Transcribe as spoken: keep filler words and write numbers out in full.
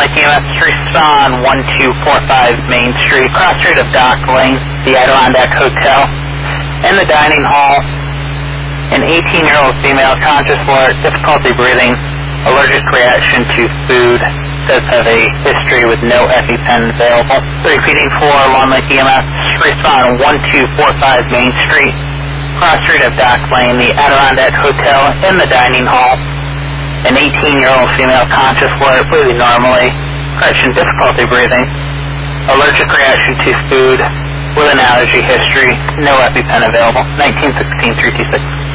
Lake E M S respond one two four five Main Street, cross street of Dock Lane, the Adirondack Hotel, in the dining hall. An eighteen-year-old female, conscious alert, difficulty breathing, allergic reaction to food, does have a history with no EpiPen available. Repeating for Long Lake E M S, respond one two four five Main Street, cross street of Dock Lane, the Adirondack Hotel, in the dining hall. An eighteen-year-old female, conscious alert, breathing normally, correction, difficulty breathing, allergic reaction to food, with an allergy history, no EpiPen available. nineteen sixteen three two six.